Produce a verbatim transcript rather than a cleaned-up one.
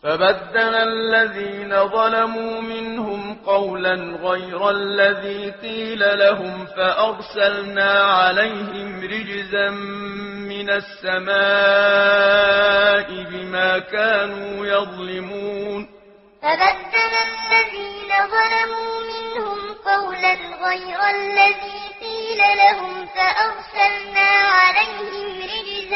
فبدل الذين ظلموا منهم قولا غير الذي قيل لهم فأرسلنا عليهم رجزا من السماء بما كانوا يظلمون فبدل الذين ظلموا منهم قولا غير الذي قيل لهم فأرسلنا عليهم رجزا